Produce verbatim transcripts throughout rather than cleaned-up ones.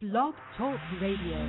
Blog Talk Radio.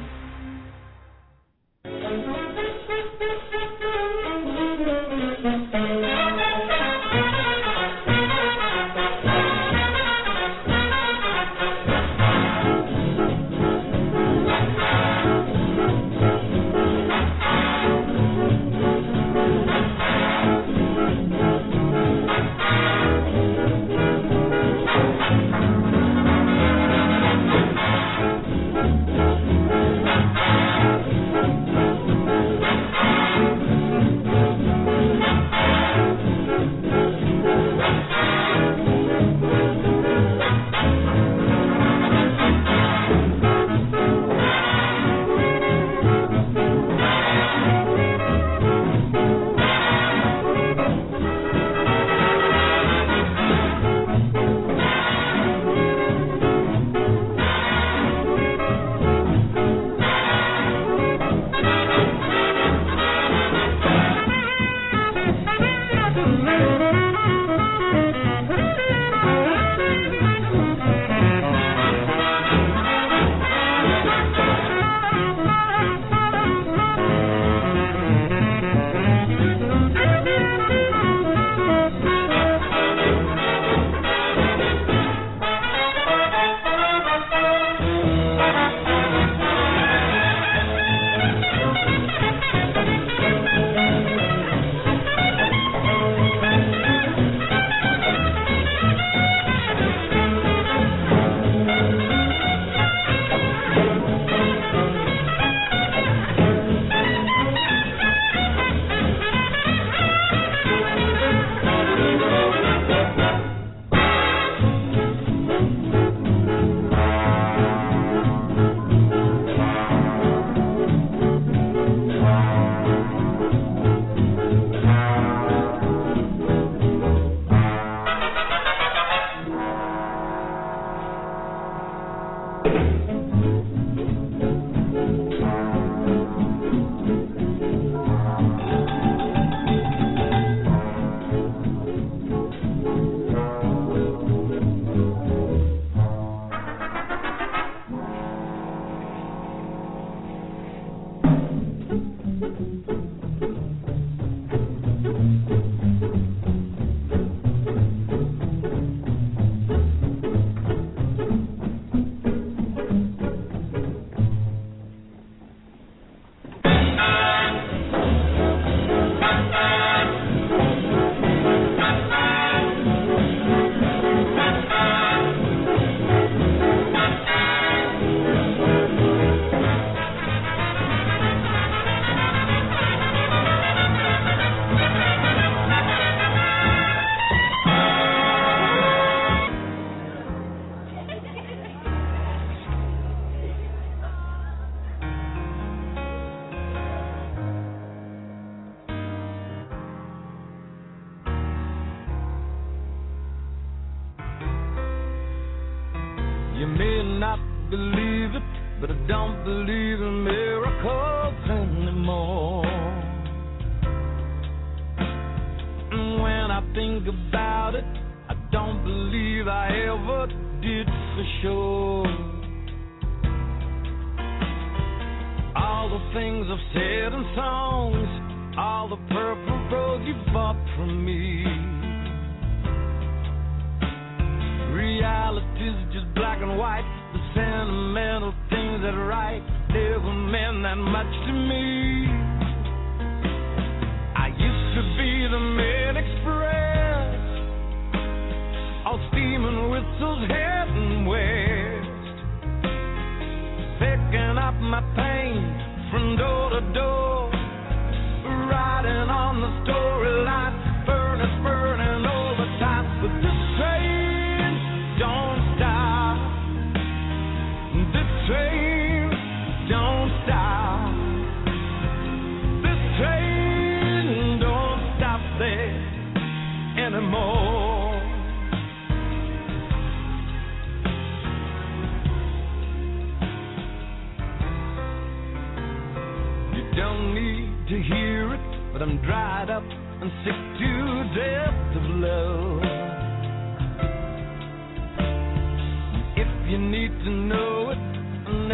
You need to know it,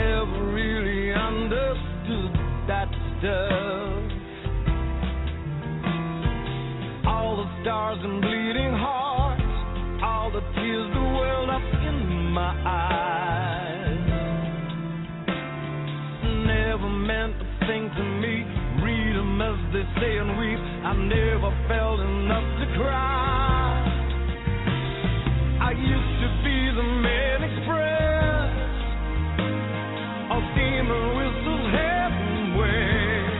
does. All the stars and bleeding hearts, all the tears that welled up in my eyes, never meant a thing to me. Read 'em as they say and weep. I never felt enough to cry. I used to be the man express, all steam and whistles heavenward,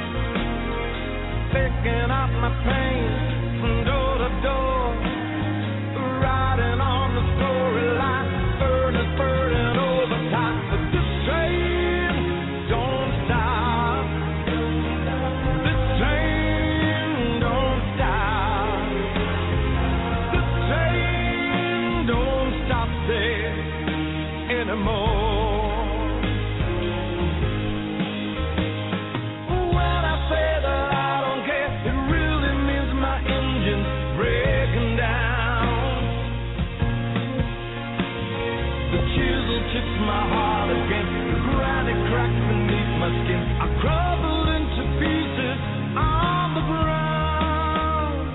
picking up my pain from door to door, riding on the storyline, burning, burning over top. But this train don't stop. This train don't stop. This train don't stop there anymore. When I say that I don't care, it really means my engine's breaking down. The chisel chips my heart again, the granite cracks beneath my skin. I crumble into pieces on the ground.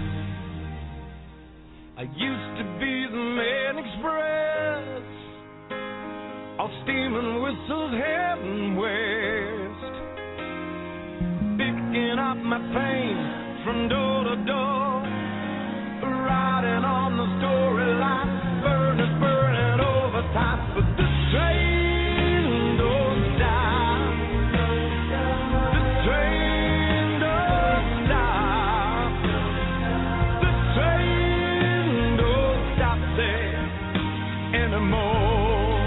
I used to be the man express, all steam and whistles heaven west, picking up my pain from door to door, riding on the storyline, burning, burning over top. But this train don't stop. This train don't stop. This train don't stop there anymore.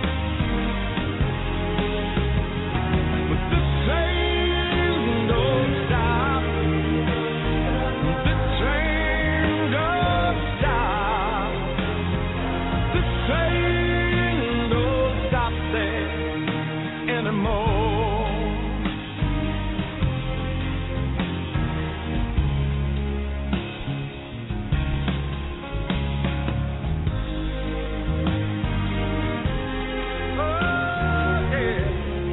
But this train don't stop. This train don't stop. This train don't stop there anymore. Oh, yeah.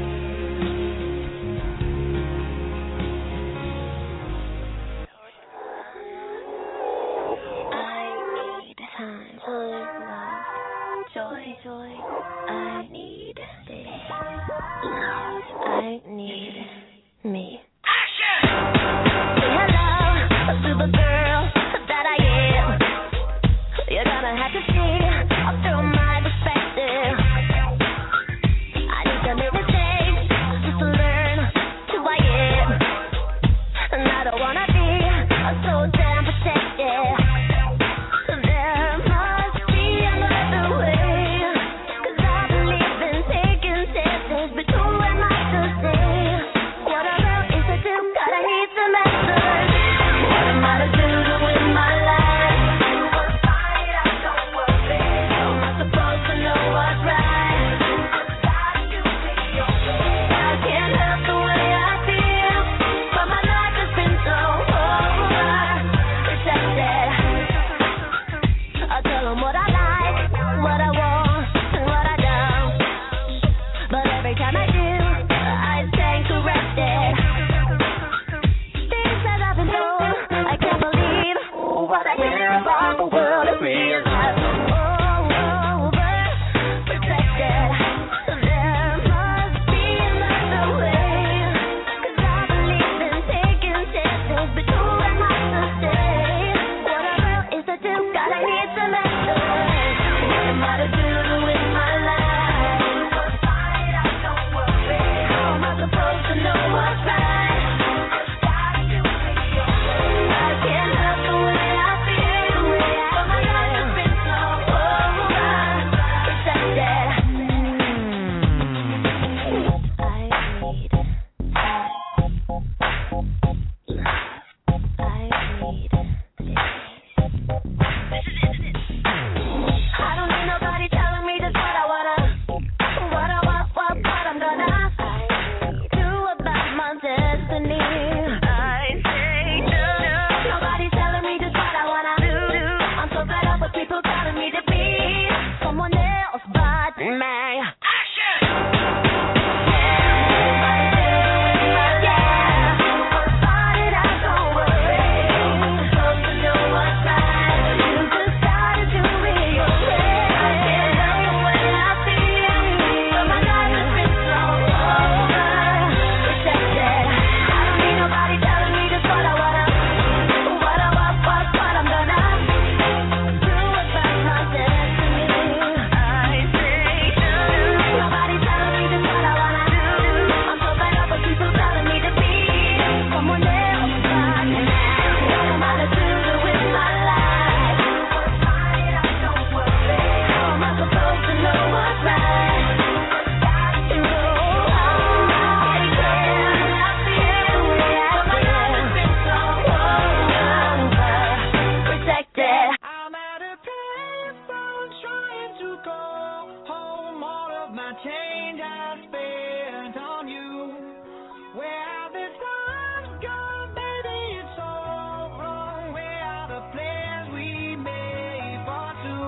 I need time, time, love, joy, joy. I need this. I need me. Say hello to the girl that I am. You're gonna have to see through my perspective. I need to make mistakes just to learn who I am. And I don't wanna be so damn protected. There must be another way, 'cause I believe in taking chances, but who am I to say what I wrote is change I spent on you. Where have the times gone, baby? It's so wrong. Where are the plans we made for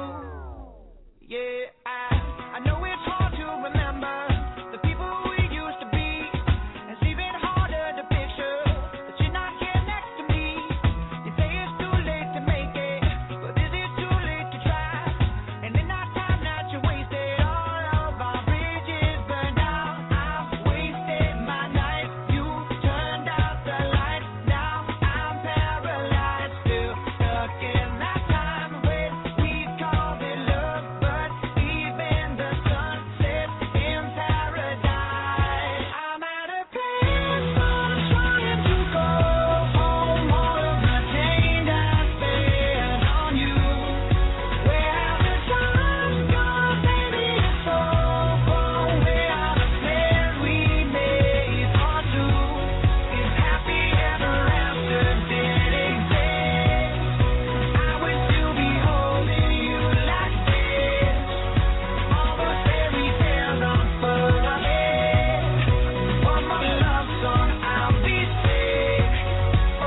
two? Yeah, I, I know it's hard to remember the people we used to be. It's even harder to picture that you're not here next to me. You say it's too late to make it, but is it too late to try? And in that time that you wasted, all of our bridges burned out. I've wasted my night. You turned out the lights. Now I'm paralyzed, still stuck in that time when we called it love, but even the sun sets in paradise. I'm at a place I'm trying to go home. All of the change I spent on you. Where have the times gone, baby? It's so wrong. Where are the plans we made for two? If happy ever after did exist, I would still be holding you like this. All those fairy tales unfolding. One more love song, I'll be sick. Oh,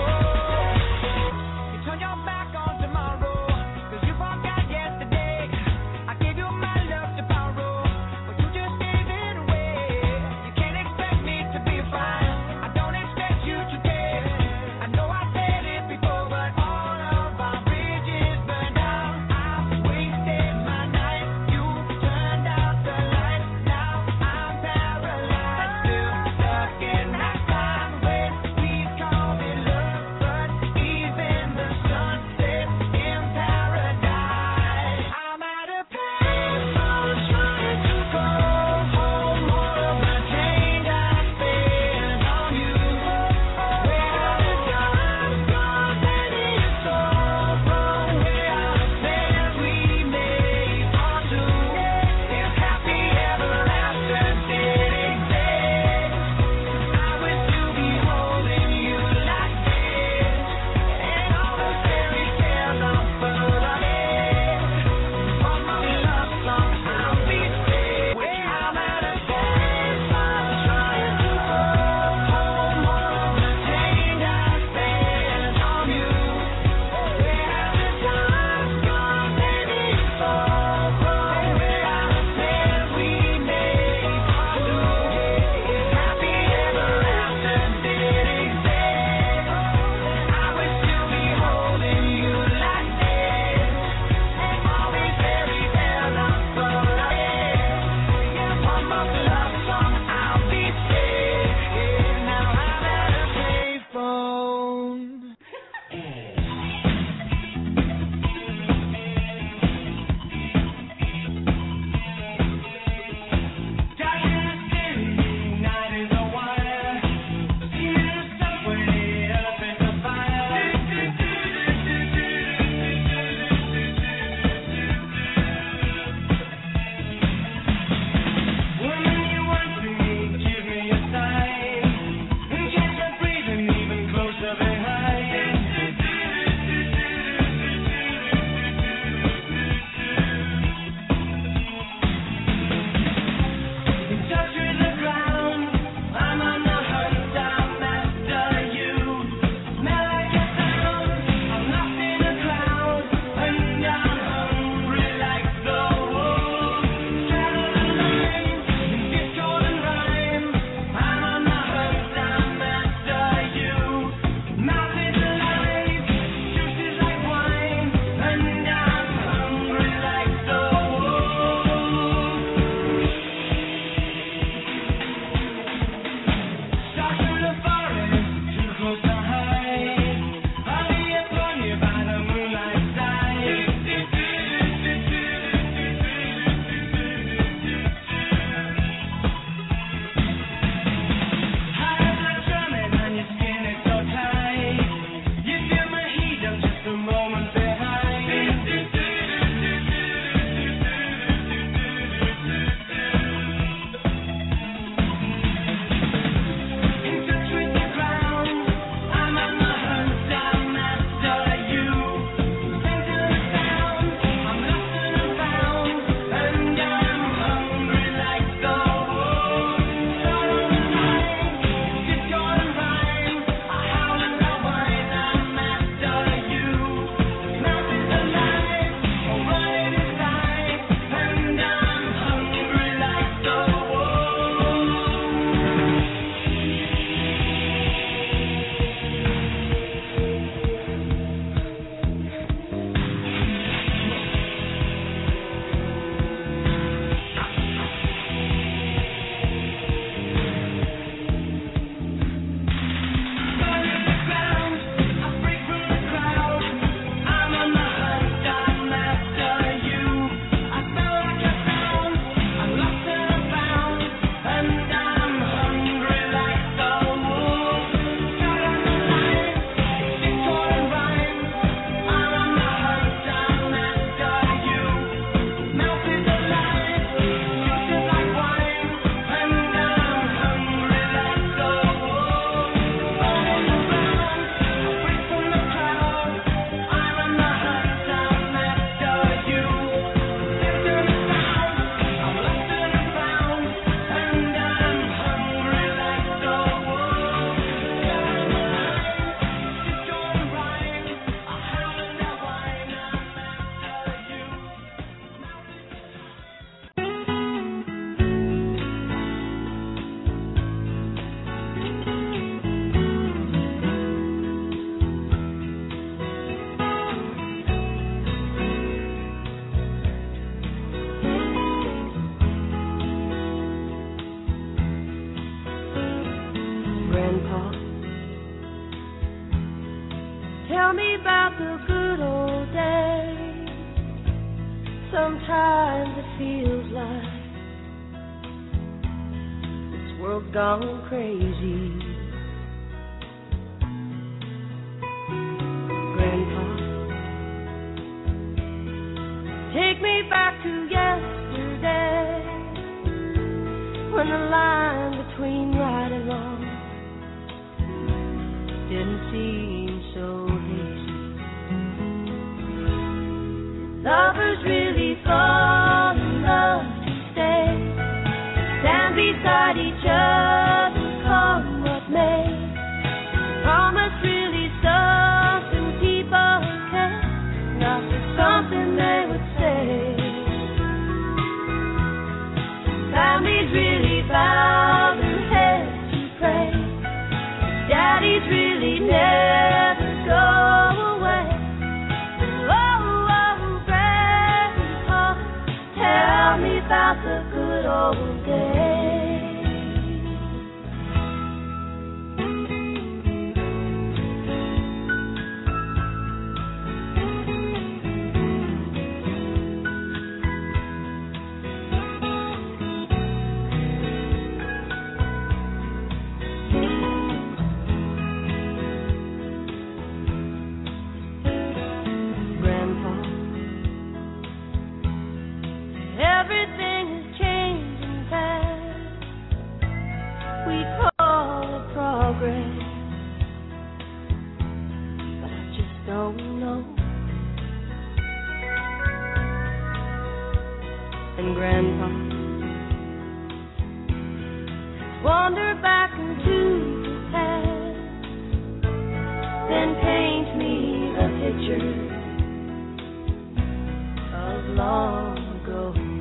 you turn your back on tomorrow, 'cause you forgot yesterday. I gave you my love to borrow, but you just gave it away. You can't expect me to be fine. I don't expect you to care. I know I said it before, but all of our bridges burned out. I've wasted my night. You turned out the lights. Now I'm paralyzed, still stuck in that time when we called it love, but even the sun sets in paradise. I'm at a place I'm trying to go home. All of the change I spent on you. Where are the times gone, baby? It's so wrong. Where are the plans we made for two? If happy ever after did exist, I would still be holding you like this. And all the fairy tales unfolding. One more love song, I'll be sick. I'm at a place I'm trying to go home. All of the change I spent on you. Where have the times gone, baby? It's so wrong. Where are the plans we made for two? If happy ever after did exist, I would still be holding you like this. And all these fairy tales unfolding. One more love song, I'll be sick. Now I'm at a payphone. Woman, you want to Grandpa, tell me about the good old days. Sometimes it feels like this world's gone crazy. Grandpa, take me back to yesterday, when the line between right and wrong didn't seem so hazy. Lovers really fall in love to stay, stand beside each other, come what may. Promise really something people can, not just something they would say. Families really bow their heads to pray. Daddies really never go away. Oh, oh, Grandpa, tell me about the good old days. Everything is changing fast. We call it progress, but I just don't know. And Grandpa, wander back into the past, then paint me a picture of long ago.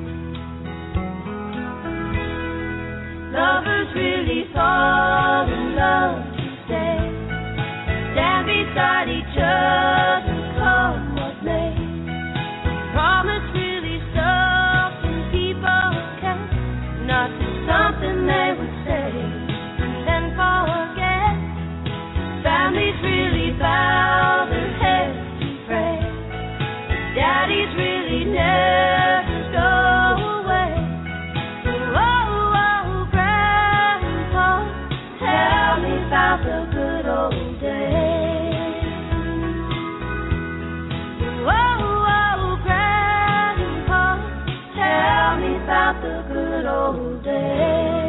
Lovers really fall in love to stay, stand beside each other, come what may. Promise really something people can, not just something they would say and then forget. Families really bow their heads to pray. Daddies really never go away. About the good old days. Oh, oh, Grandpa, tell me about the good old days.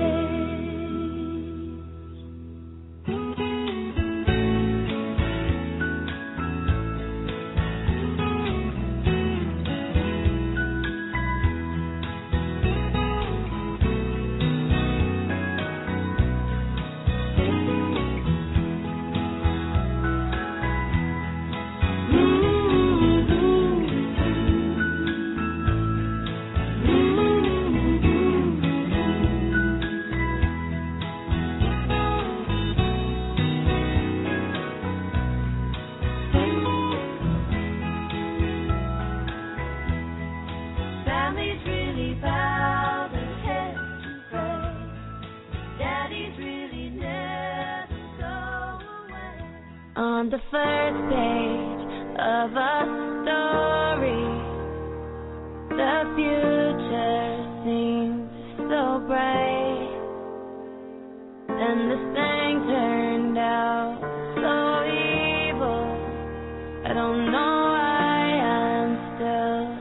On the first page of a story, the future seems so bright, and this thing turned out so evil. I don't know why I'm still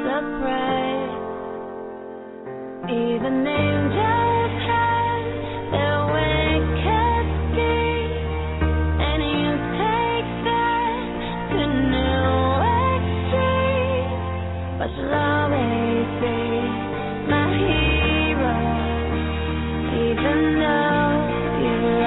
surprised. Even angels have their wicked deeds, and you take that to new extremes, but you'll always be my hero, even though you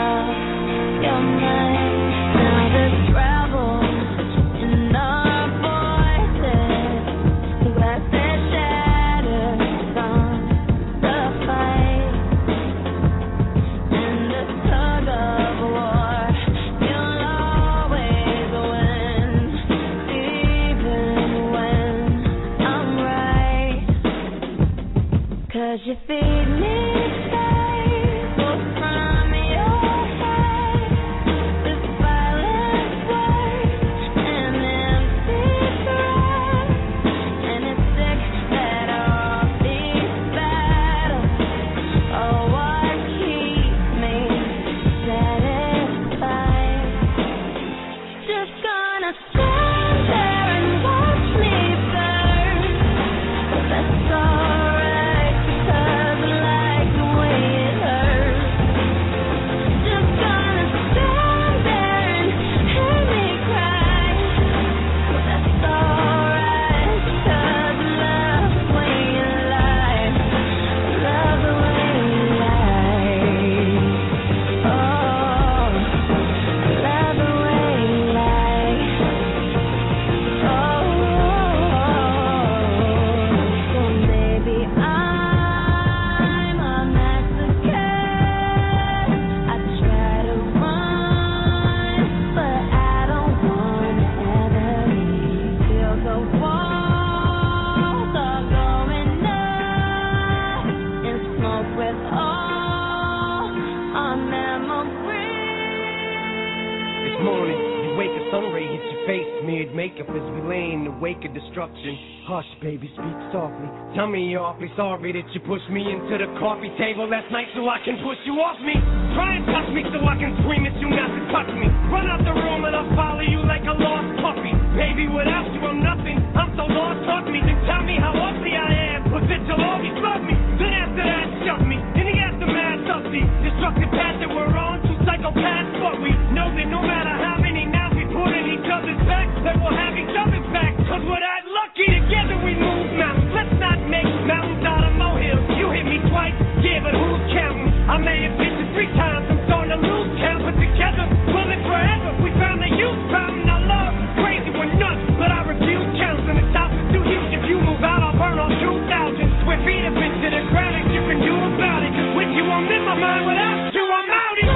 sun ray hits your face, smeared makeup as we lay in the wake of destruction. Hush, baby, speak softly. Tell me you're awfully sorry that you pushed me into the coffee table last night so I can push you off me. Try and touch me so I can scream at you not to touch me. Run out the room and I'll follow you like a lost puppy. Baby, without you I'm nothing. I'm so lost, fuck me. Then tell me how ugly I am, but that you'll always love me. Then after that, shut me. In the aftermath of the destructive path that we're on, two psychopaths, but we know that no matter how many now we put in each other's back, that we'll have each other's back. Cause we're that lucky, together we move mountains. Let's not make mountains out of molehills. You hit me twice, yeah, but who's counting? I may have hit you three times, I'm starting to lose count, but together we'll live forever. We found the youth fountain, I love crazy, we're nuts, but I refuse counseling. This house is too huge, if you move out, I'll burn all two thousand square feet up into the ground, and you can do about it. Cause with you I'm in my mind, without you I'm out it.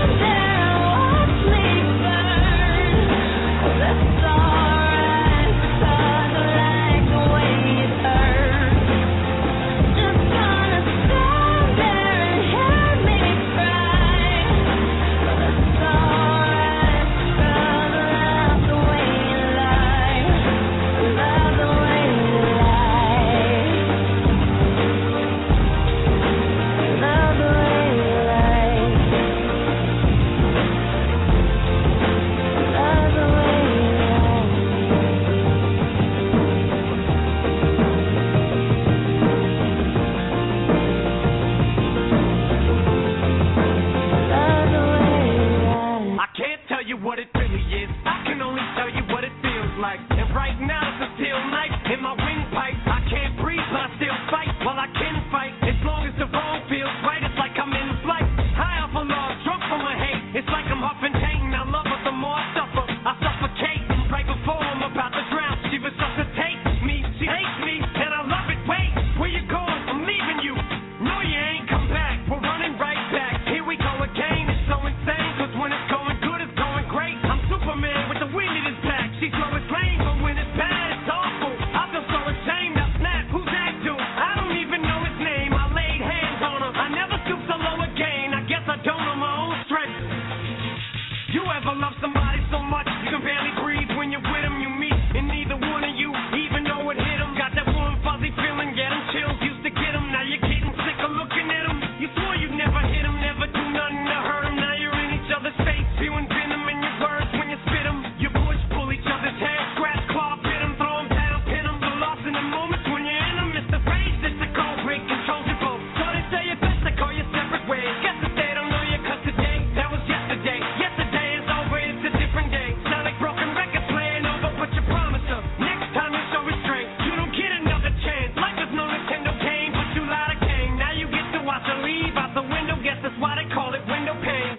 What it really is, I can only tell you what it feels like. And right now it's a steel knife in my windpipe. I can't breathe, but I still fight. Well, I can fight as long as the wrong feels right. It's like I'm in flight, high off of love, drunk from my hate. It's like I'm huffing pain. I love her the more I suffer. I suffocate right before I'm about to drown. She resuscitates me. She hates me, and I love it. Wait, where you going? I'm leaving you. No, you ain't come back. We're running right back. Here we go again. It's so insane, cause when it's going good, it's going great. I'm Superman with the wind in his back. She's slow as lane, but when it's bad, it's awful. I feel so ashamed. I snap. Who's that dude? I don't even know his name. I laid hands on him. I never stoop so low again. I guess I don't know my own strength. You ever love somebody so much you can barely breathe when you're with them? You meet, and neither one of you even know it hit them. Got that warm fuzzy feeling, get them chills. Used to get them, now you're getting sick of looking at them. You swore you'd never hit them, never do nothing to hurt them. Now you're in each other's face, spewing venom in your words when you spit them. You push, pull each other's hair, scratch, claw, pit them, throw them down, pin them. The lost in the moments when you're in them. It's the rage, it's the cold break, controls you both. So they say it's best to go your separate ways. Guess that they don't know you, cause today, that was yesterday. Yesterday is over, it's a different day. Sound like broken records playing over, but you promise her next time you show restraint, you don't get another chance. Life is no Nintendo game, but you lied again. Now you get to watch her leave out the window. Guess that's why they call it window pane.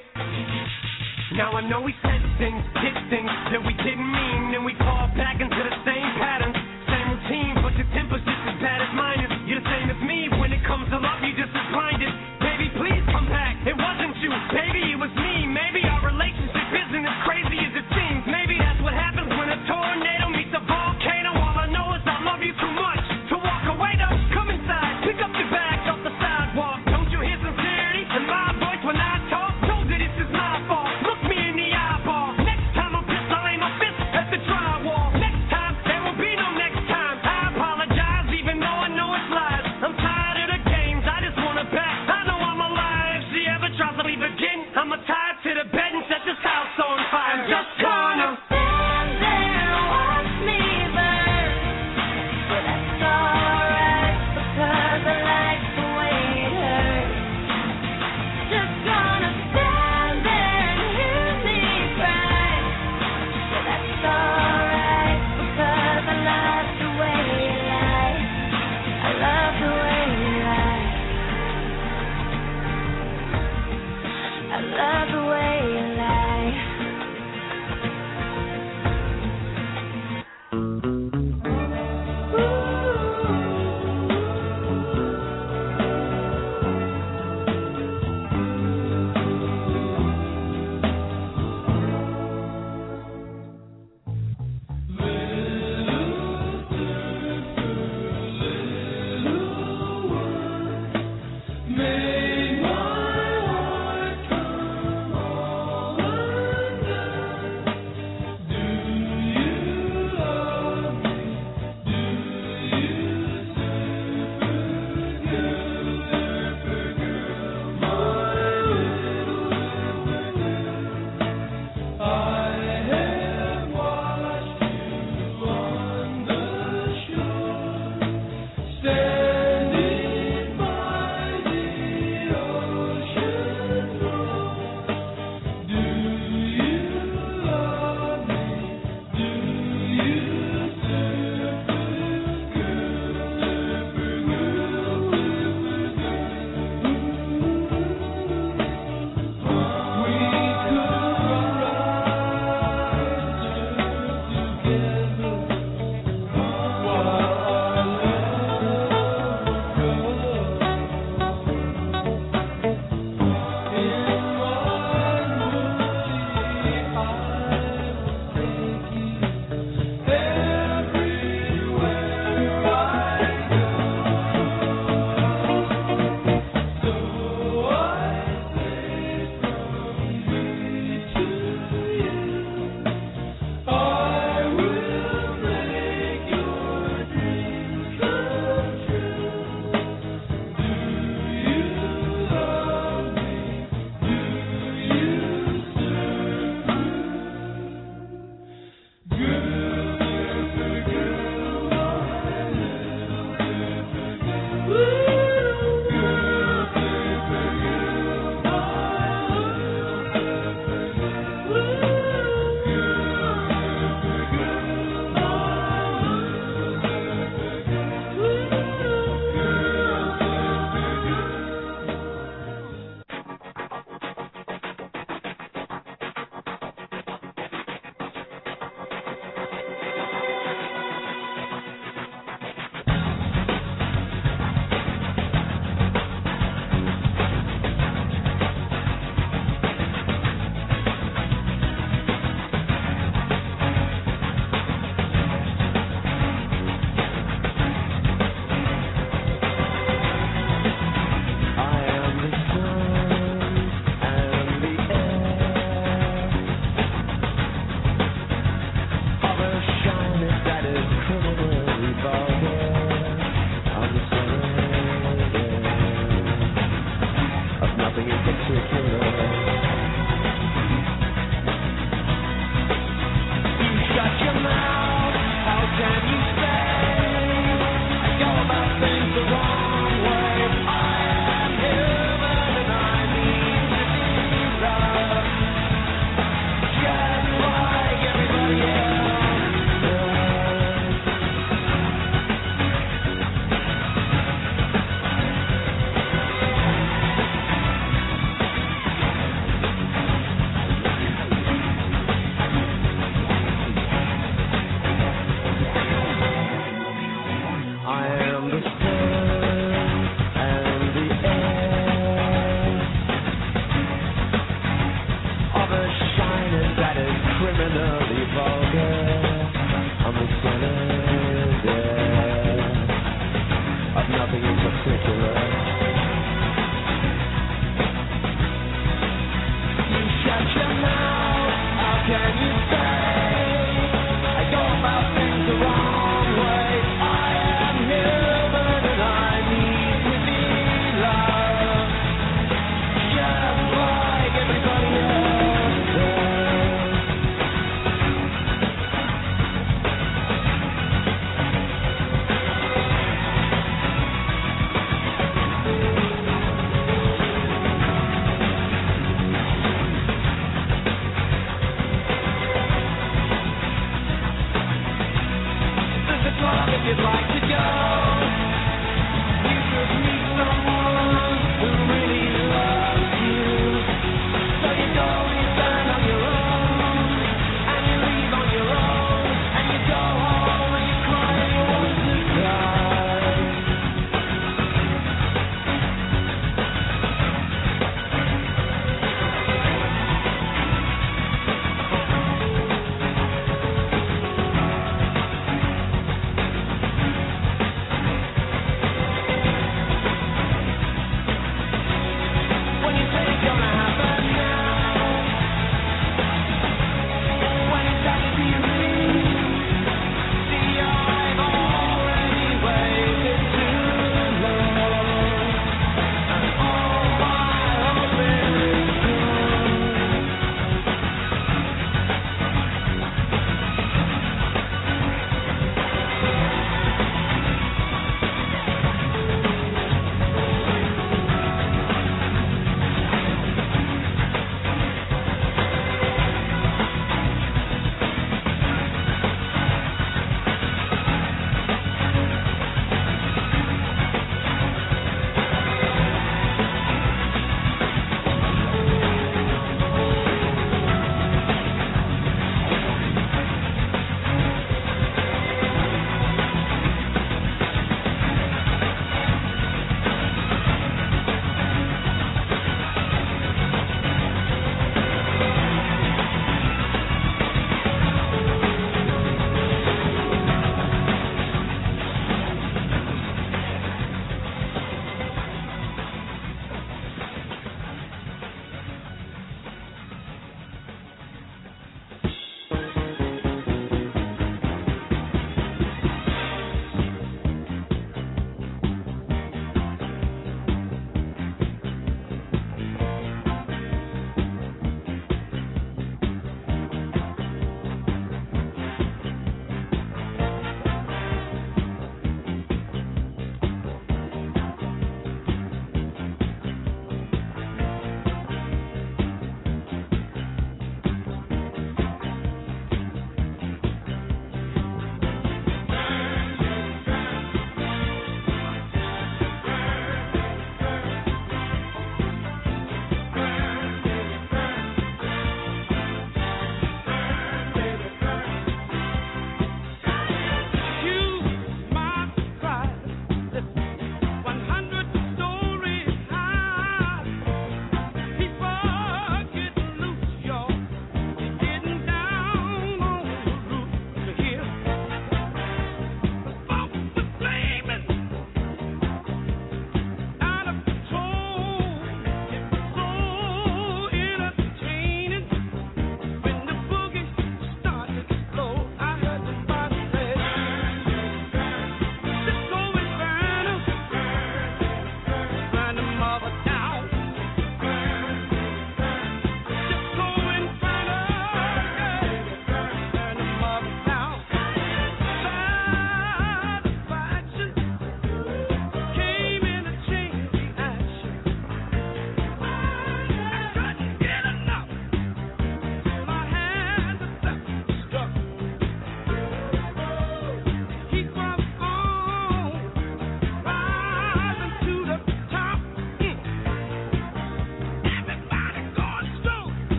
Now I know we said things, did things that we didn't mean, and we fall back into the same patterns, same routine, but your temper's just as bad as mine is. You're the same as me, when it comes to love, you just as blinded. Baby, please come back, it wasn't you, baby, it was me. Maybe our relationship isn't as crazy as it seems. Maybe that's what happens when a tornado meets a volcano. All I know is I love you too much to walk away though. Come inside, pick up your bags off the sidewalk. Don't you hear sincerity in my voice when I talk? Know that this is my fault. Look me in the eyeball. Next time I'm pissed, I'll aim my fist at the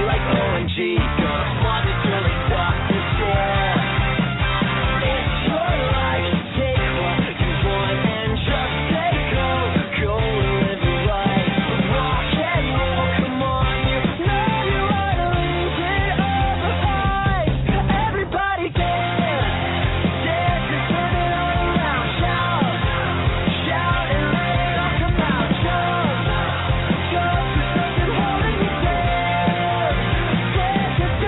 like O M G. Gonna flaunt it till it's off the share. It's your life, take what you want and just take over. Go and live your life. Rock and roll, come on, you know you wanna lose it all the time. Everybody dance, dance and turn it all around. Shout, shout and let it all come out. Jump, jump, 'cause nothing holding you down. Dance and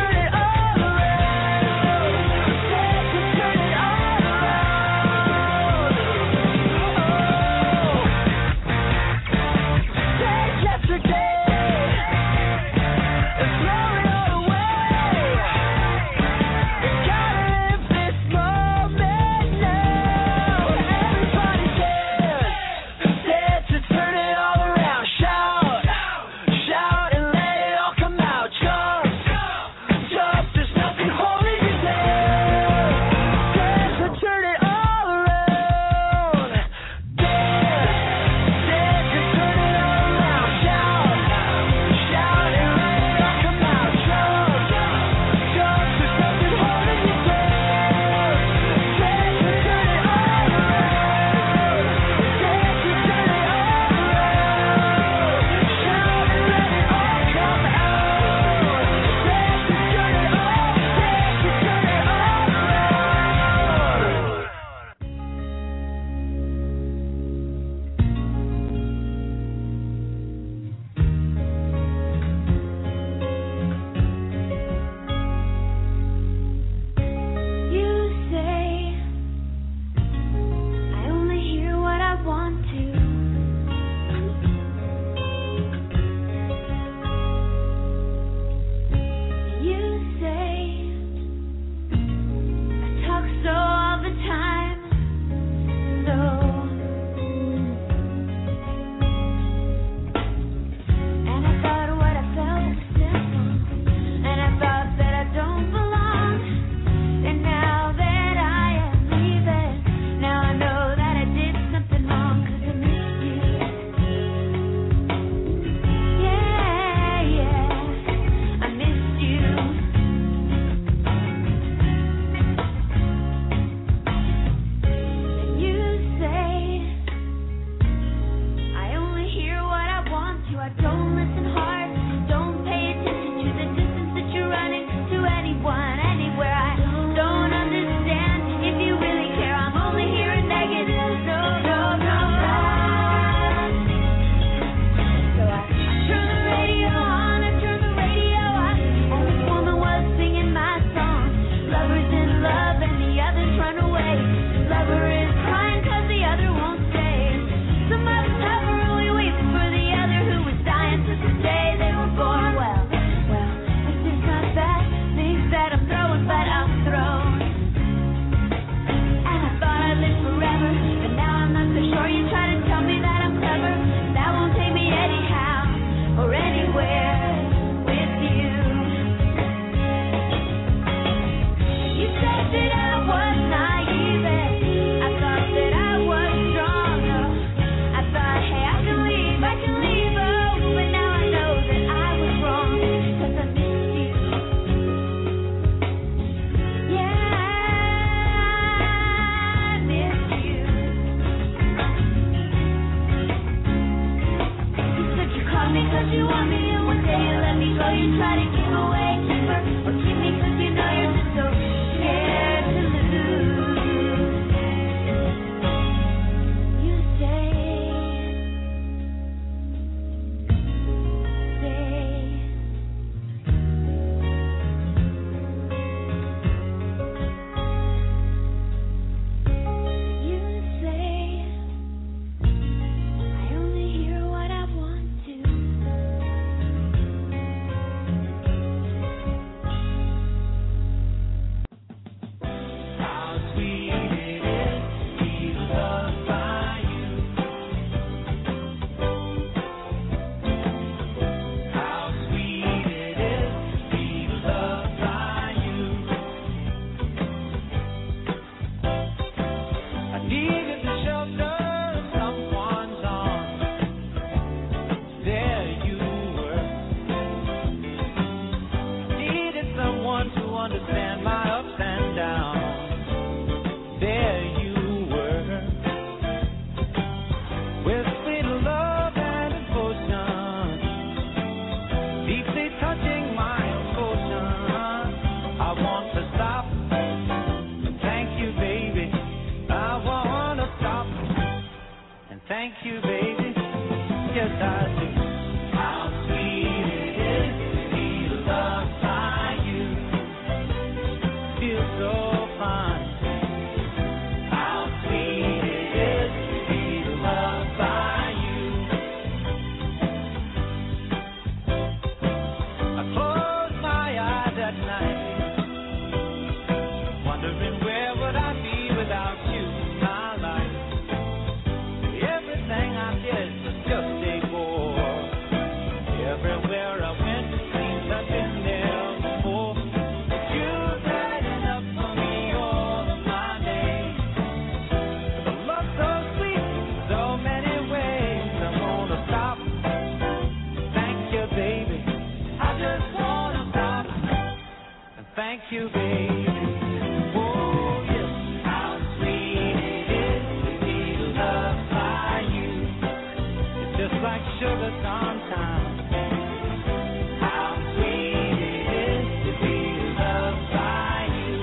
you, baby. Oh, yes. How sweet it is to be loved by you. It's just like sugar sometimes. How sweet it is to be loved by you.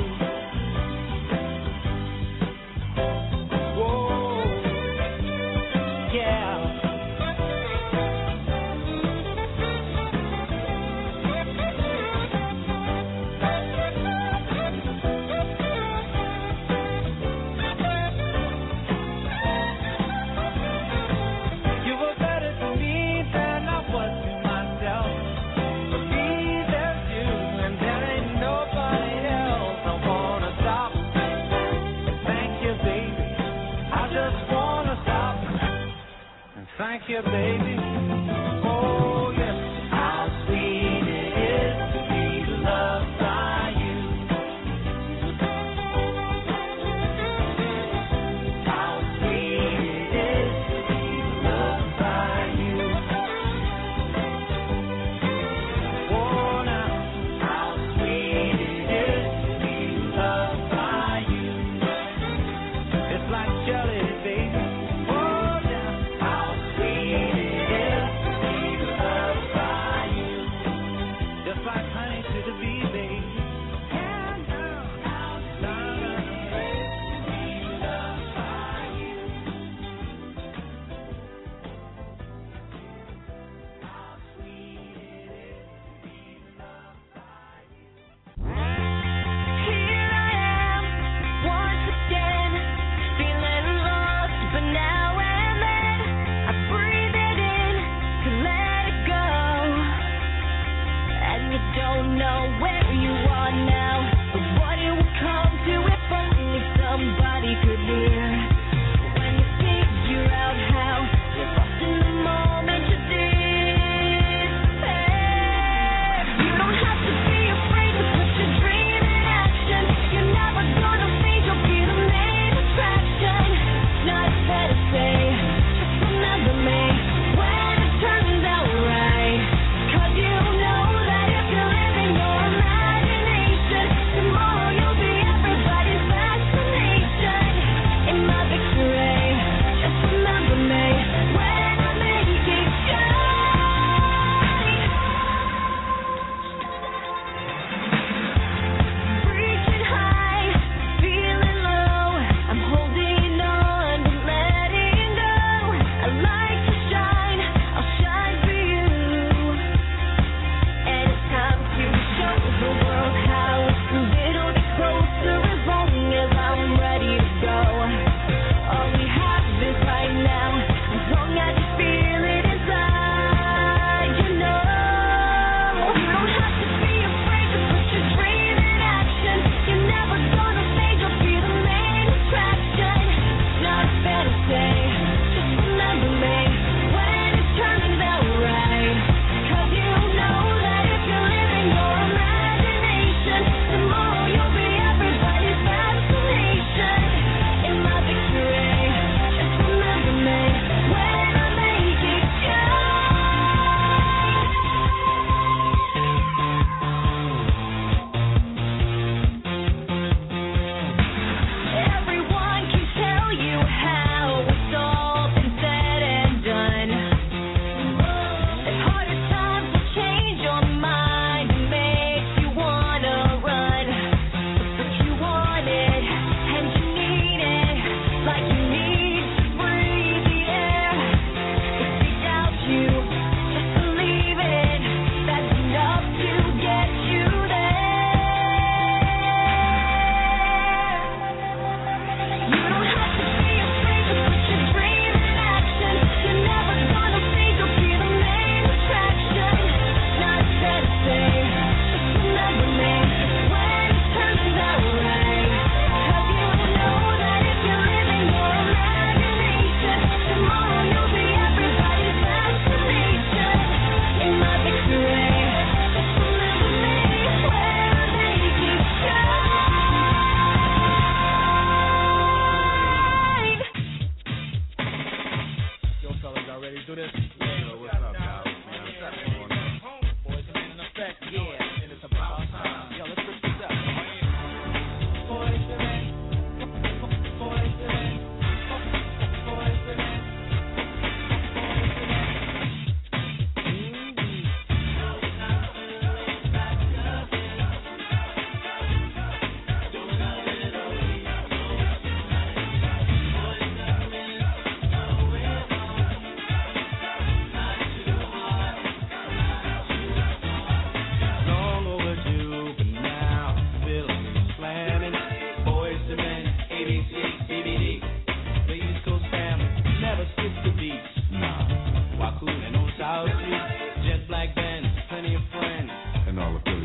Whoa, yeah. You were better to me than I was to myself. For me, there's you, and there ain't nobody else. I wanna stop and thank you, baby. I just wanna stop and thank you, baby. Oh, yes. How sweet it is to be loved by you. How sweet it is to be loved by you. Oh, now, how sweet it is to be loved by you. It's like jelly, baby. Oh, yeah. How sweet it is to be loved by you. Just like honey to the bee, baby. Yeah, girl. How sweet it is to be loved by you. How sweet it is to be loved by you. Here I am, once again, feeling lost, but now and then I breathe it in to let it go. And you don't know where you are now, but what it would come to if only somebody could hear. When you figure out how you're lost in the moment, you despair. You don't have to be afraid to put your dream in action. You're never gonna fade, you'll be the main attraction. Not fair to say, just remember me when it turns out right. 'Cause you know that if you're living your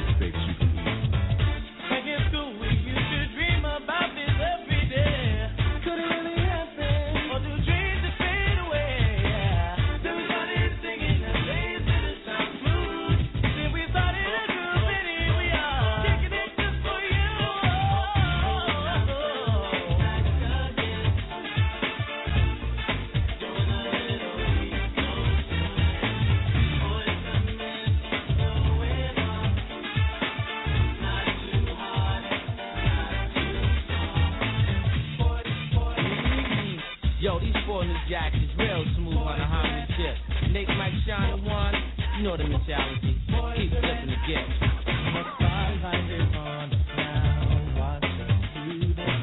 mistakes you can eat. Back in school, we used to dream about this every day. Could it really happen? Or do dreams just fade away? Then we started singing and bass in the sound smooth. Then we started a groove and here we are, kicking it just for you. Yo, these spoilers jacks is real smooth on the Harmony tip. Nate, Mike, Sean, and Juan, you know the mentality. Keep flipping the gift. The spotlight is on the ground. Watch us do this.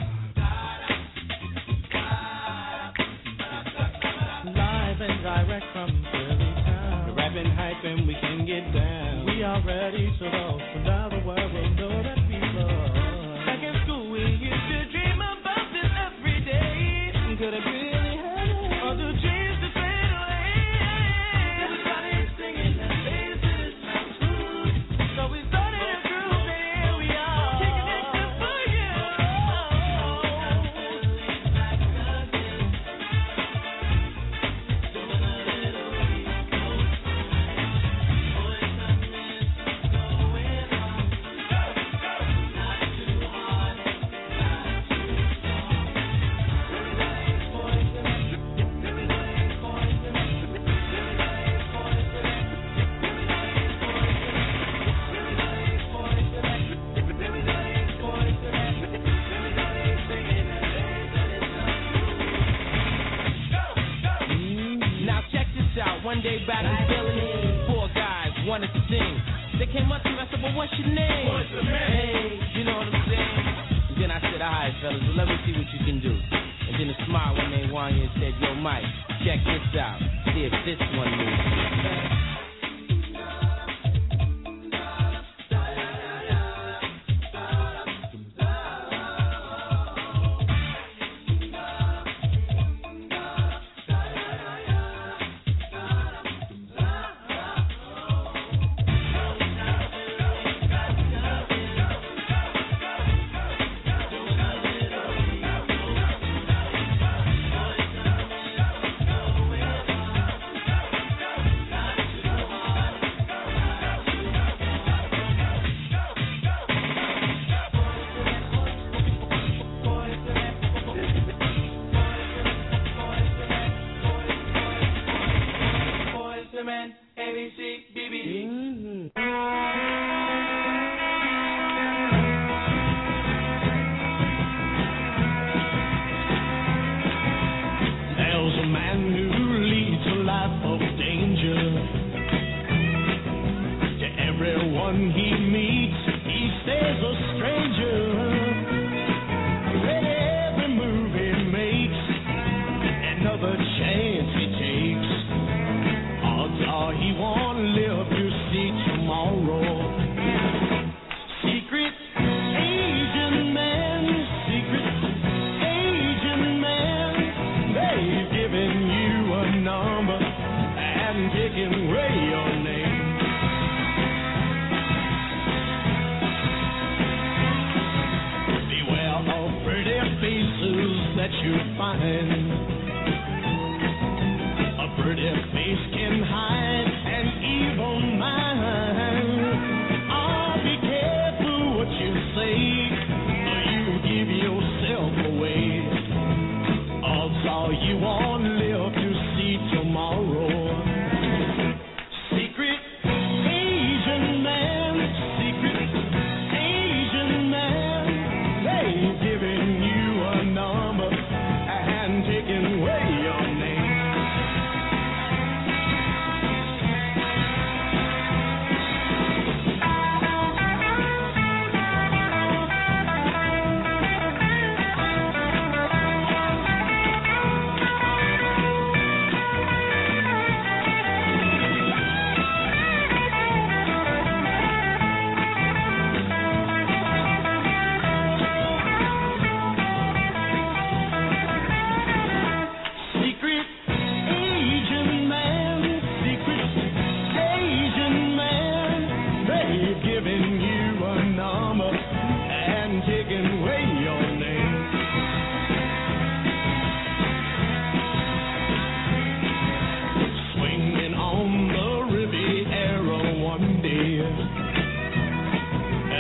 Live and direct from Philly town. The rapping, hyping, we can get down. We are ready to go. So now the world will know that we love. Back in school, we used to dream about this every day. Could it really happen? Or do dreams just fade away? Then we started singing and bass in the sound smooth. So we started a groove and here we are, kicking it just for you. Now check this out. One day back in Philly, four guys wanted to sing. They came up to me, I said, well, what's your name? What's your name? Hey, you know what I'm saying? And then I said, all right, fellas, well, let me see what you can do. And then a smile one named Wanya and said, yo, Mike, check this out. See if this one moves. Giving you a number and taking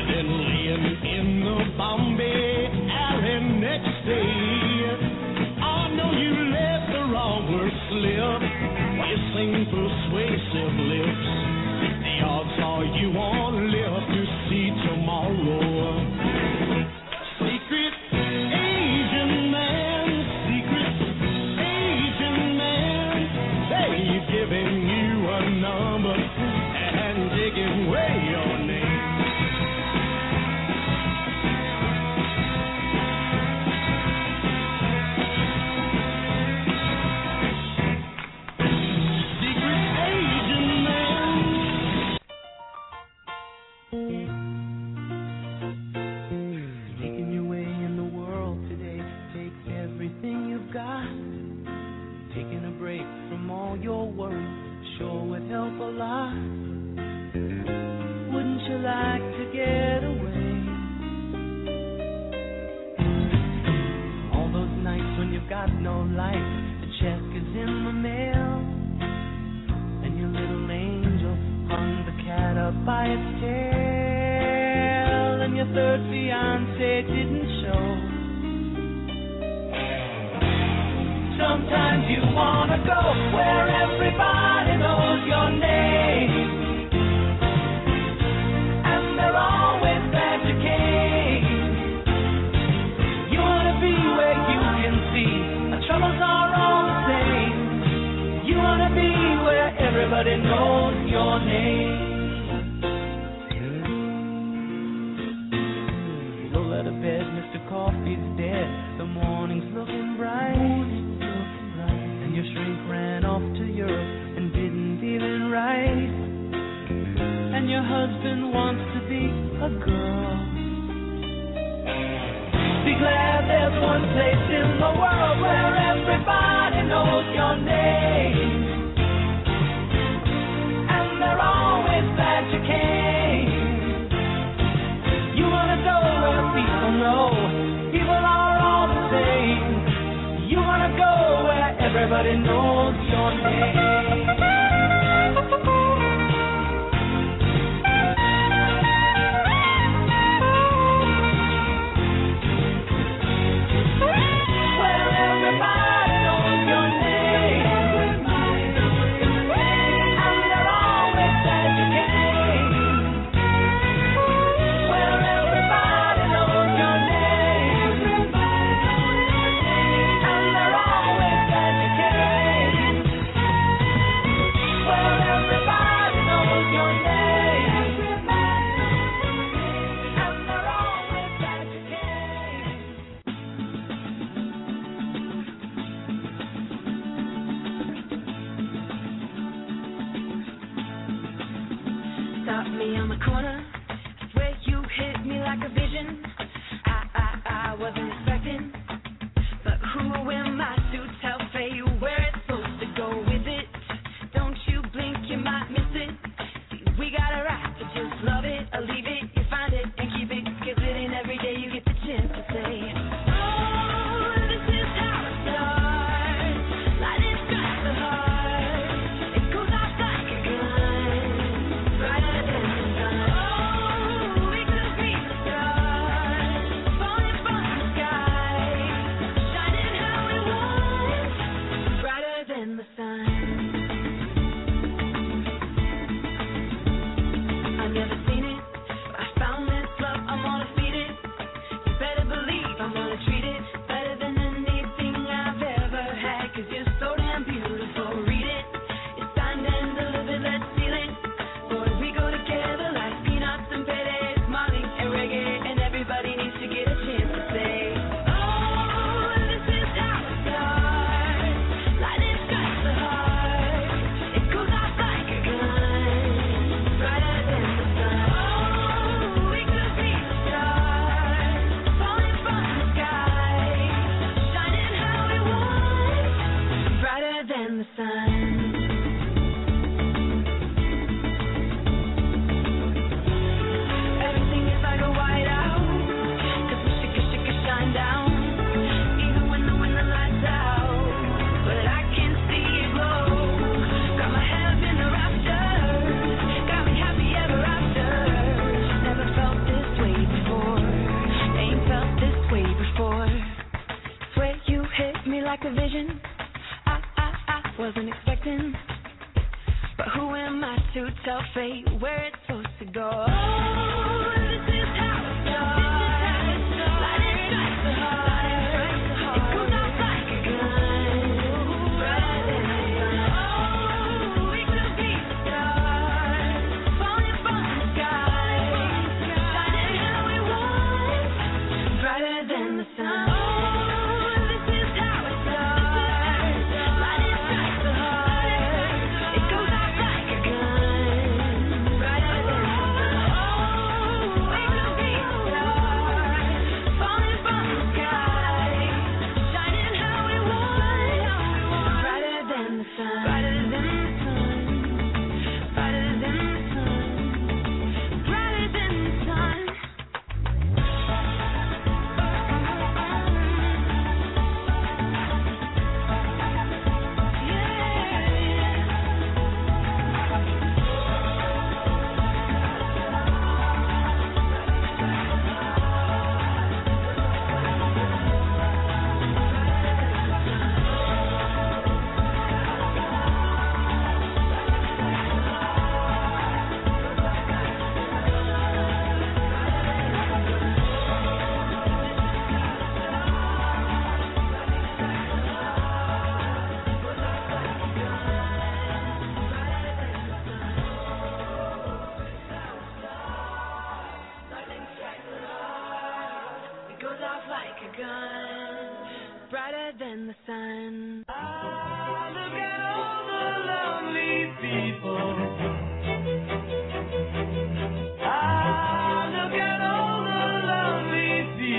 and then laying in the Bombay alley next day. I know you let the wrong word slip while you sing persuasive lips. The odds are you won't live to see tomorrow. Secret Asian man, secret Asian man, they've given you a number and taken away your name. Secret Asian man. Making your way in the world today takes everything you've got. Taking a break from all your worries sure would help a lot. Wouldn't you like to get away? All those nights when you've got no life, the check is in the mail, and your little angel hung the cat up by its tail, and your third fiancé didn't show. Sometimes you wanna go where everybody knows your name, and they're always glad you came. You wanna be where you can see the troubles are all the same. You wanna be where everybody knows your name. Roll out of bed, Mister Coffee's dead. The morning's looking bright. Your shrink ran off to Europe and didn't even write. And your husband wants to be a girl. Be glad there's one place in the world where everybody knows your name, and they're always glad you came. You wanna go where people know people are all the same. You wanna go where everybody knows your name. Where everybody knows your name, and they're always glad you came. Where everybody knows your name, and they're always glad you came. Where everybody knows your name, and they're always glad you came. Stop me on the corner, where you hit me like a vision. I, I, I wasn't expecting, but who in my suit tell Faye where it's supposed to go with it? Don't you blink, you might miss it. See, we got a right to just love it or leave it. You find it and keep it, 'cause it ain't every day you get the chance to say, oh, this is how it starts. Lightning strikes the heart, it goes off like a gun, brighter than the sun. Oh, we could be the stars. decision I, I, I wasn't expecting. But who am I to tell fate where it's supposed to go? Oh, this is how it starts. Lightning strikes the heart. It goes off like a gun. Right in the sun. Oh, we could be stars falling from the sky, shining how we want, brighter than the sun. Oh, this is how it starts. Lightning strikes the heart. It goes off like a gun, brighter than the sun. Oh, we could be stars falling from the sky, shining how we want, brighter than the sun, brighter than the sun, brighter than the sun, brighter than the sun. It goes off like a gun, brighter than the sun. Ah, look at all the lonely people. Ah, look at all the lonely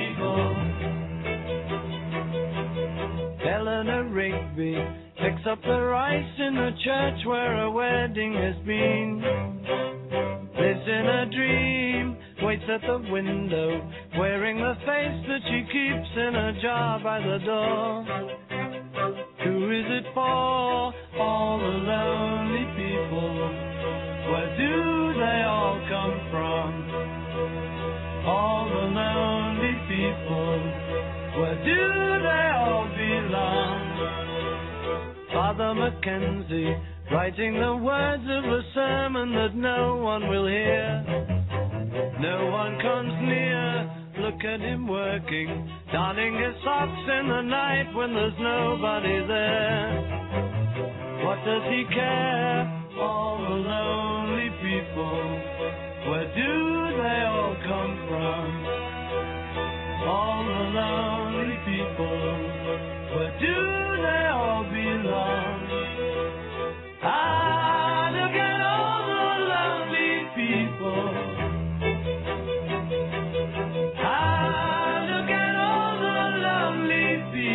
people. Eleanor Rigby picks up the rice in the church where a wedding has been. Lives in a dream, waits at the window, wearing the face that she keeps in a jar by the door. Who is it for? All the lonely people. Where do they all come from? All the lonely people. Where do they all belong? Father Mackenzie, writing the words of a sermon that no one will hear. No one comes near, look at him working, darning his socks in the night when there's nobody there. What does he care? All the lonely people. Where do they all come from? All the lonely people. Where do they all belong? Ah, look at all the lonely people. Ah, look at all the lonely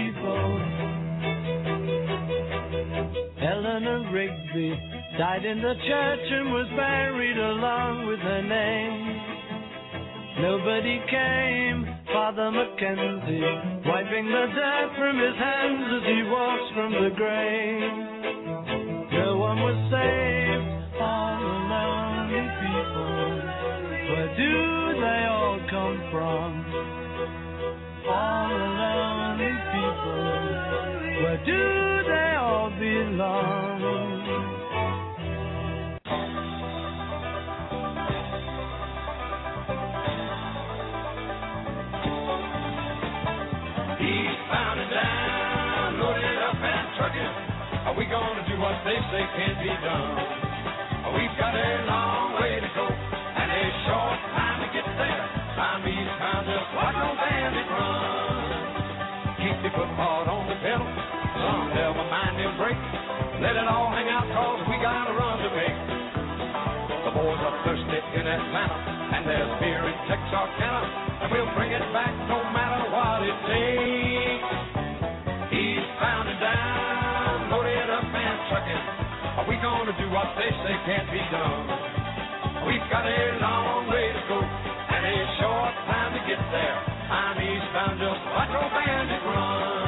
people. Eleanor Rigby died in the church and was buried along with her name. Nobody came, Father Mackenzie, wiping the dirt from his hands as he walks from the grave. No one was saved, all the lonely people. Where do they all come from? All the lonely people. Where do they all belong? Eastbound and down, loaded up and trucking. Are we gonna do what they say can't be done? We've got a long way to go and a short time to get there. I'm eastbound, just watch no bandit run. Keep your foot hard on the pedal, some never mind them brakes. Let it all hang out, cause we got a run to make. The boys are thirsty in Atlanta, and there's beer in Texarkana, and we'll bring it back no matter what it takes. Eastbound and down, loaded up and trucking. Are we gonna do what they say can't be done? We've got a long way to go and a short time to get there. I'm eastbound, just watch old bandit run.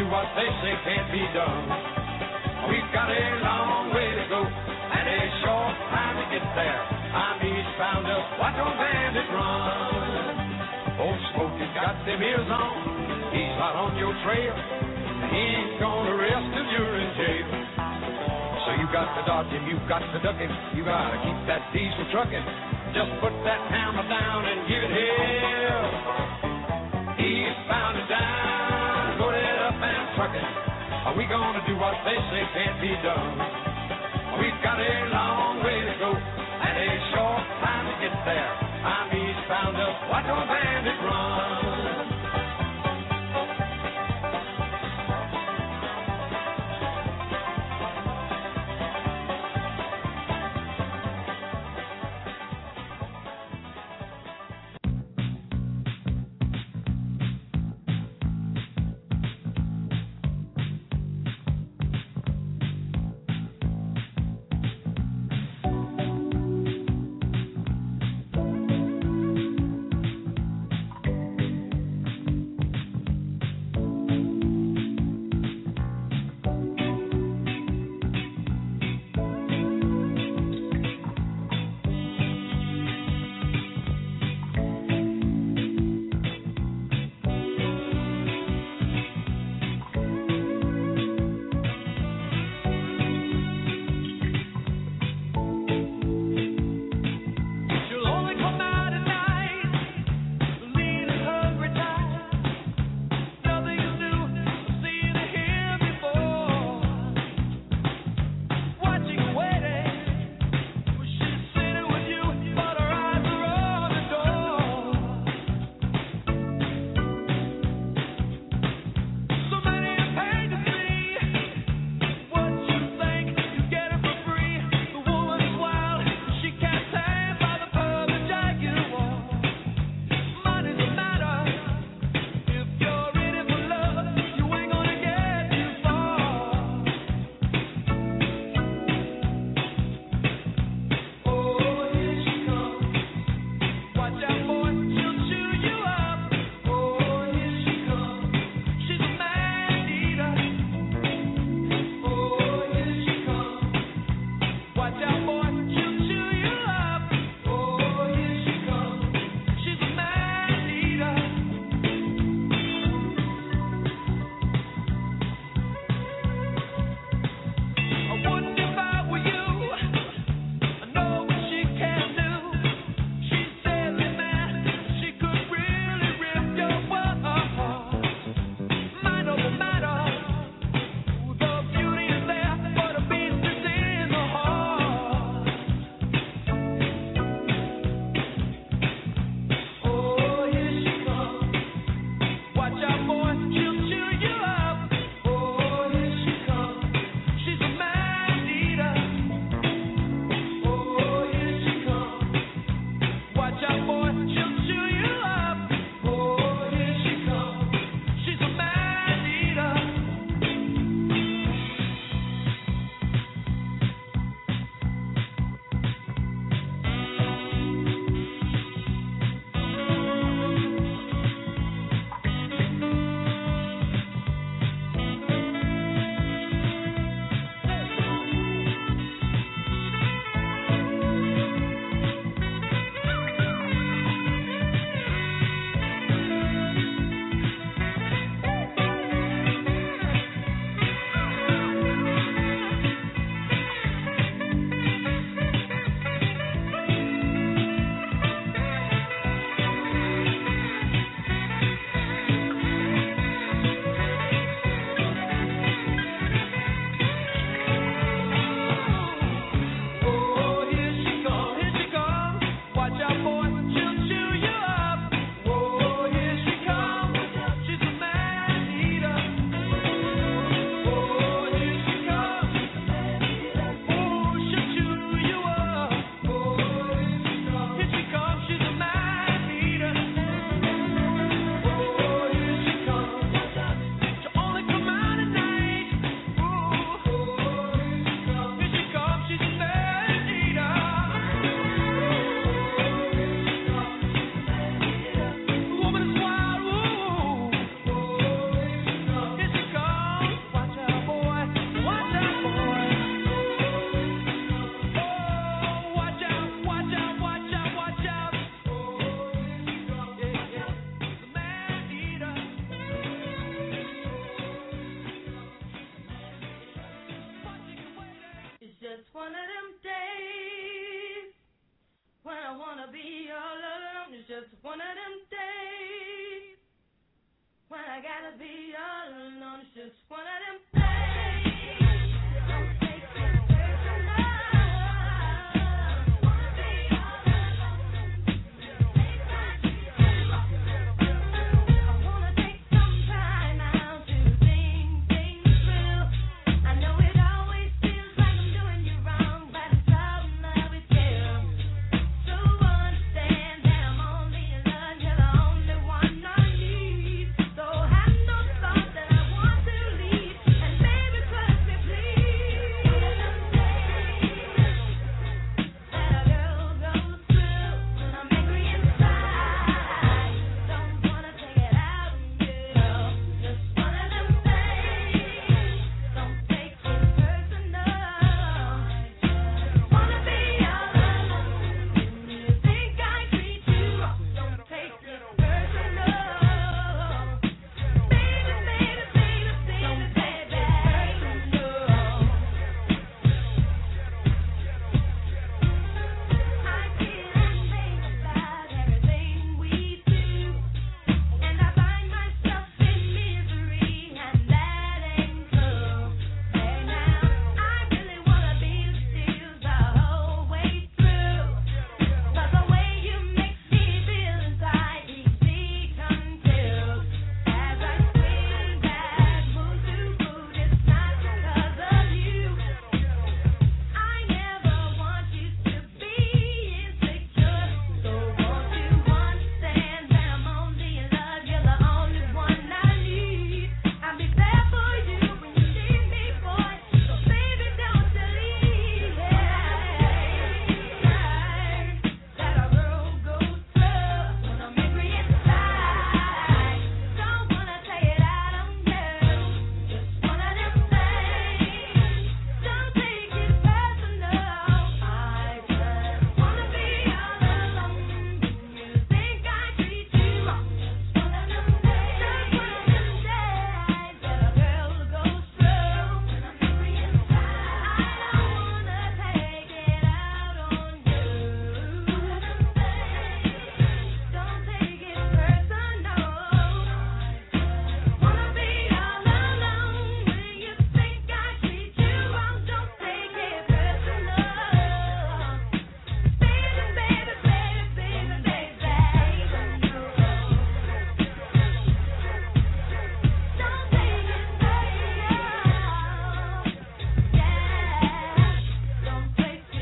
what they say can't be done. We've got a long way to go and a short time to get there. I'm eastbound up, watch on bandit run. Old Smokey's got them ears on, he's right on your trail. He ain't gonna rest till you're in jail. So you got to dodge him, you've got to duck him, you gotta keep that diesel trucking. Just put that hammer down and give it hell. Eastbound and down, load it up and truck it. Are we gonna do what they say can't be done? We've got a long way to go and a short time to get there. I'm eastbound up, watch on bandit run. just one of them days when I gotta be all alone. It's just one of them days. Don't take it personal. Wanna be all alone. I wanna take some time out to think things through. I know it always feels like I'm doing you wrong, but it's all in love with you. So understand that I'm only in love, you're the only one I need. So have no thought that I want to leave, and baby, trust me, please. That a girl goes through when I'm angry inside. Don't wanna take it out on you. Just one of them things. Don't take it personal. Wanna be all alone. You think I treat you wrong. Don't take it personal. Baby, baby, baby, baby, baby, personal. I feel and think about everything we do, and I find myself in misery, and that ain't cool. Hey now, I really wanna be still the whole way through, 'cause the way you make me feel inside easy come true. As I swing back, mood to mood, it's not because of you. I never want you to be insecure, so won't you understand that I'm only in love, you're the only one I need. I'll be there for you when you need me, boy, so baby, don't you leave. That a girl goes through when I'm angry inside. Don't wanna take it out on you. Just one of them things. Don't take it personal. I just wanna be all alone. You think I treat you wrong. Just one of them days. Just one of them days that a girl goes through when I'm angry inside. I don't wanna take it out on you. One of them days. Don't take it personal. Wanna be all alone when you think I treat you wrong. Don't take it personal. Baby, baby, baby, baby, baby, personal. Don't take it personal. Yeah, don't take it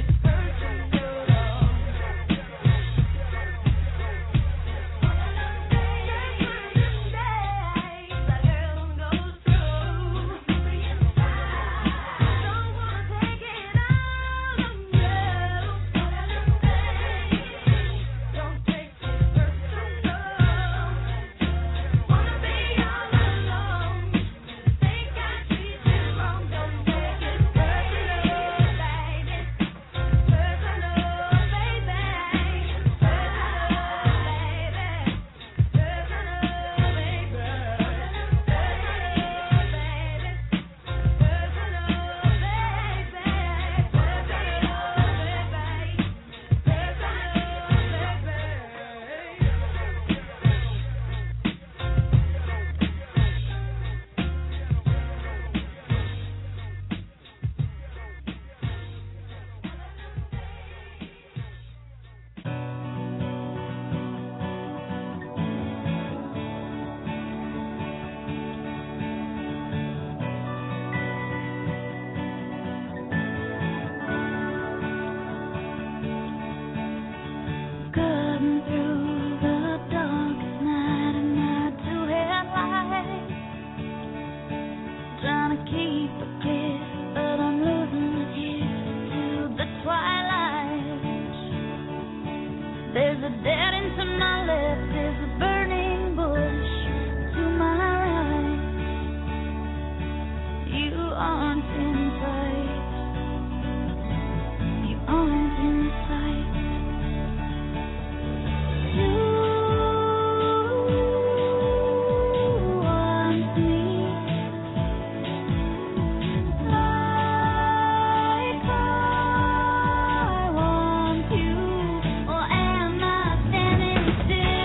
Cutting through the darkest night and night to headlights, trying to keep a kiss, but I'm losing the kiss to the twilight. There's a dead end to my left, there's a burning bush to my right. You aren't in sight. You aren't in sight. You want me like I want you, or am I standing still?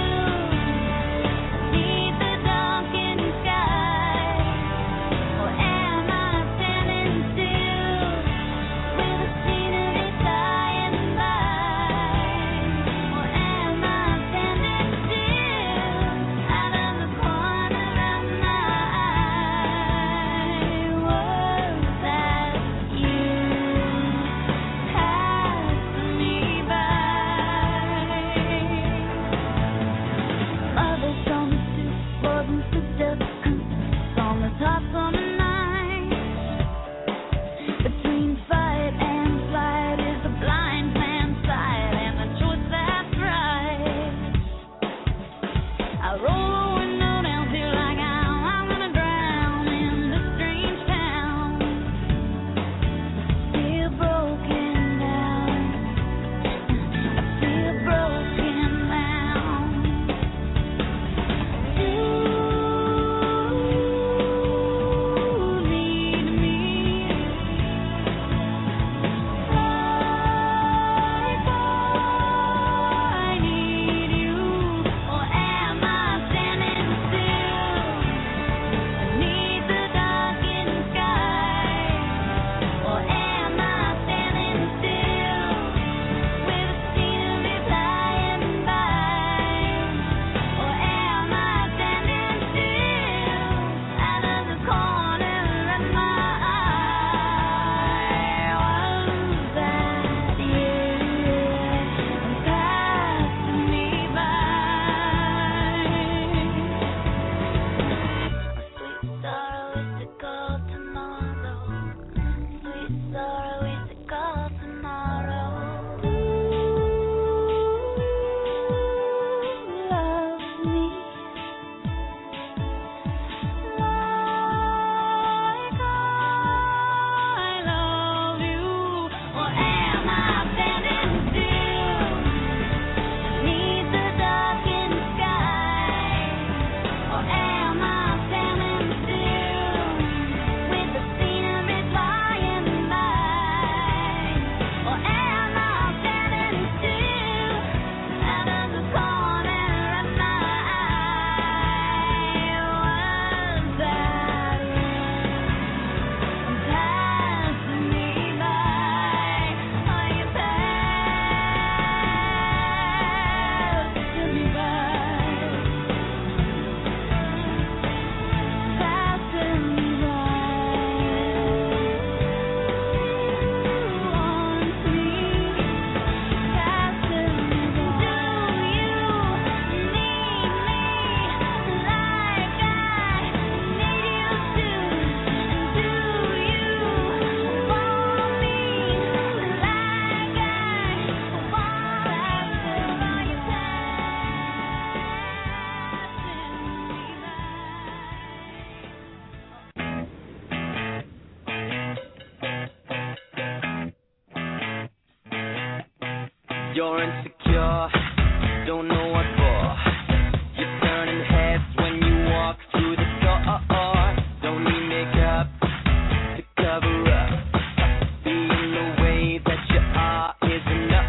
You're insecure, don't know what for. You're turning heads when you walk through the door. Don't need makeup to cover up. Being the way that you are is enough.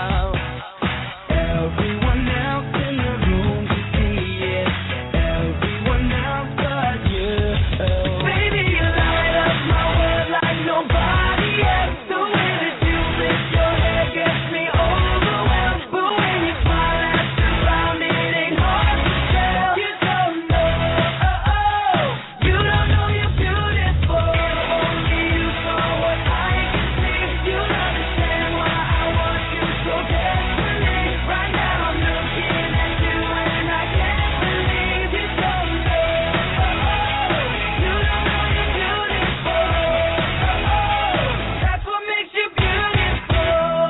Everyone else in the room can see it. Everyone else but you. Baby, you light up my world like nobody else. The way that you lift your hair gets me overwhelmed. But when you smile at the ground, it ain't hard to tell. You don't know, you don't know you're beautiful. Only you saw what I can see. You understand why I want you so desperately. Right now I'm looking at you and I can't believe you don't know. You don't know you're beautiful. That's what makes you beautiful.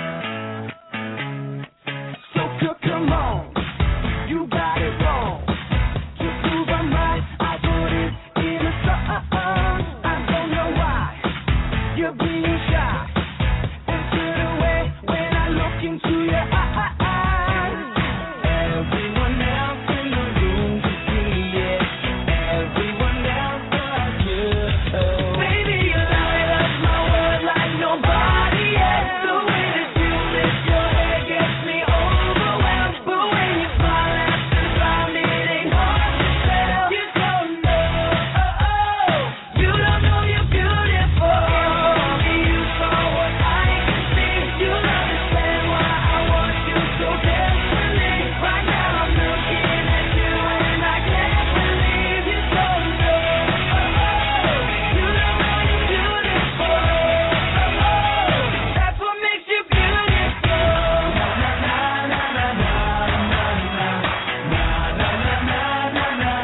So c- come on, you got it wrong. To prove I'm right, I put it in a song. I don't know why you're being shy. Answer the way when I look into your eyes. Everyone else in the room can see it. Everyone else but you. Baby, you light up my world like nobody else. The way that you lift your hair gets me overwhelmed. But when you smile at the ground, it ain't hard to tell. You don't know, you don't know you're beautiful. Only you saw what I can see. You understand why I want you so desperately. Right now I'm looking at you and I can't believe you don't know. You don't know you're beautiful. That's what makes you beautiful. Na na na na na na na na na na na na na.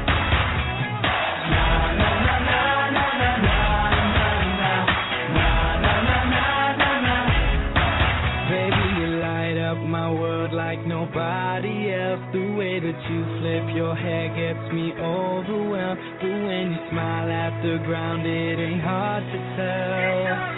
Baby, you light up my world like nobody else. The way that you flip your hair gets me overwhelmed. But when you smile at the ground, it ain't hard to tell.